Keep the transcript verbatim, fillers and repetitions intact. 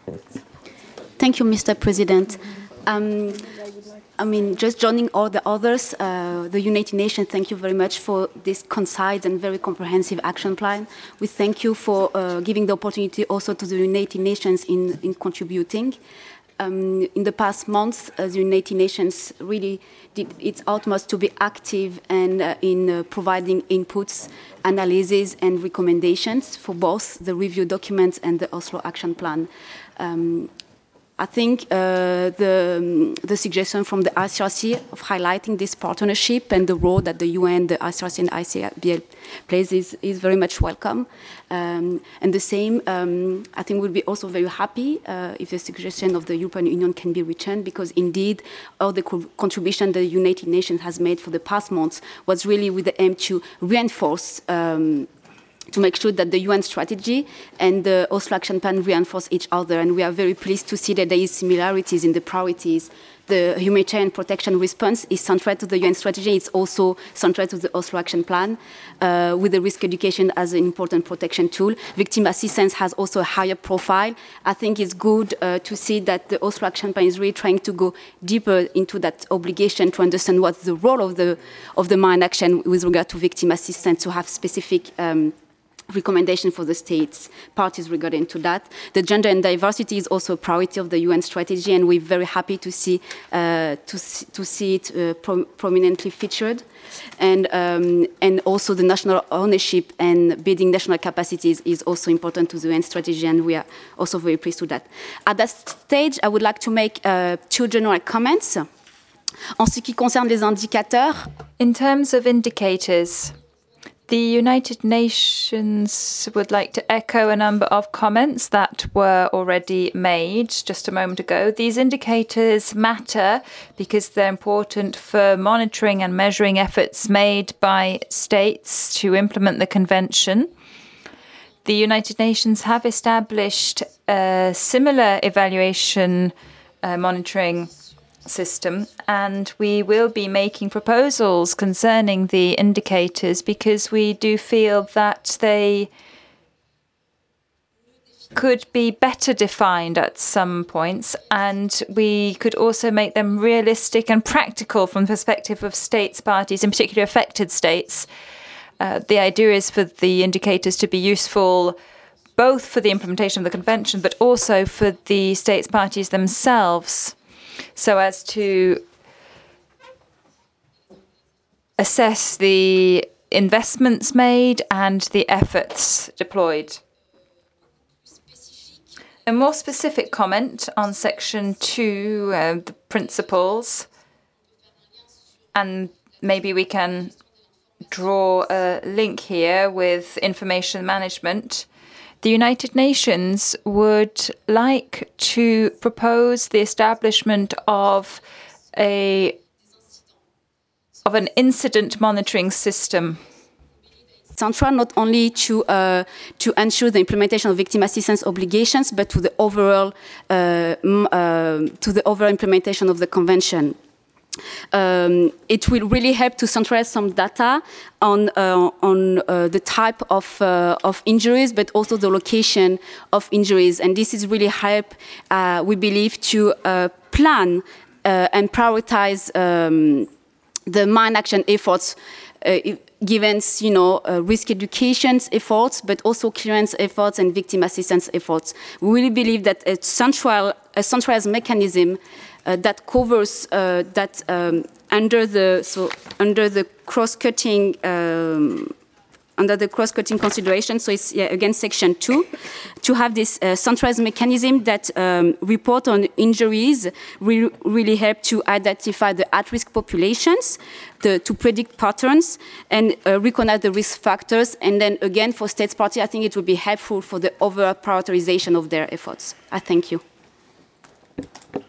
Thank you, Mister President. Um, I mean, just joining all the others, uh, the United Nations, thank you very much for this concise and very comprehensive action plan. We thank you for uh, giving the opportunity also to the United Nations in, in contributing. Um, in the past months, uh, the United Nations really did its utmost to be active and uh, in uh, providing inputs, analyses, and recommendations for both the review documents and the Oslo Action Plan. Um, I think uh, the, the suggestion from the I C R C of highlighting this partnership and the role that the U N, the I C R C and I C B L plays is, is very much welcome. Um, and the same, um, I think we'll be also very happy uh, if the suggestion of the European Union can be returned, because indeed all the co contribution the United Nations has made for the past months was really with the aim to reinforce um, to make sure that the U N strategy and the Oslo Action Plan reinforce each other. And we are very pleased to see that there is similarities in the priorities. The humanitarian protection response is central to the U N strategy. It's also central to the Oslo Action Plan, uh, with the risk education as an important protection tool. Victim assistance has also a higher profile. I think it's good uh, to see that the Oslo Action Plan is really trying to go deeper into that obligation to understand what's the role of the, of the mine action with regard to victim assistance, to have specific um, recommendation for the states parties regarding to that. The gender and diversity is also a priority of the U N strategy, and we're very happy to see uh, to, see, to see it uh, pro prominently featured. And, um, and also the national ownership and building national capacities is also important to the U N strategy, and we are also very pleased with that. At that stage, I would like to make uh, two general comments. En ce qui concerne les indicateurs, in terms of indicators, the United Nations would like to echo a number of comments that were already made just a moment ago. These indicators matter because they're important for monitoring and measuring efforts made by states to implement the convention. The United Nations have established a similar evaluation uh, monitoring system, and we will be making proposals concerning the indicators because we do feel that they could be better defined at some points, and we could also make them realistic and practical from the perspective of states parties, in particular affected states. Uh, the idea is for the indicators to be useful both for the implementation of the convention but also for the states parties themselves, so as to assess the investments made and the efforts deployed. A more specific comment on section two, uh, the principles, and maybe we can draw a link here with information management. The United Nations would like to propose the establishment of a of an incident monitoring system. Central not only to uh, to ensure the implementation of victim assistance obligations, but to the overall uh, uh, to the overall implementation of the convention. Um, it will really help to centralize some data on uh, on uh, the type of uh, of injuries, but also the location of injuries, and this is really help, uh, we believe, to uh, plan uh, and prioritize um, the mine action efforts, uh, given, you know, uh, risk education efforts, but also clearance efforts and victim assistance efforts. We really believe that a central, a centralized mechanism uh, that covers uh, that um, under the so under the cross-cutting. Um, under the cross-cutting consideration, so it's, yeah, again, section two, to have this uh, centralized mechanism that um, report on injuries will really help to identify the at-risk populations, the, to predict patterns, and uh, recognize the risk factors. And then, again, for states party, I think it would be helpful for the overall prioritization of their efforts. I thank you.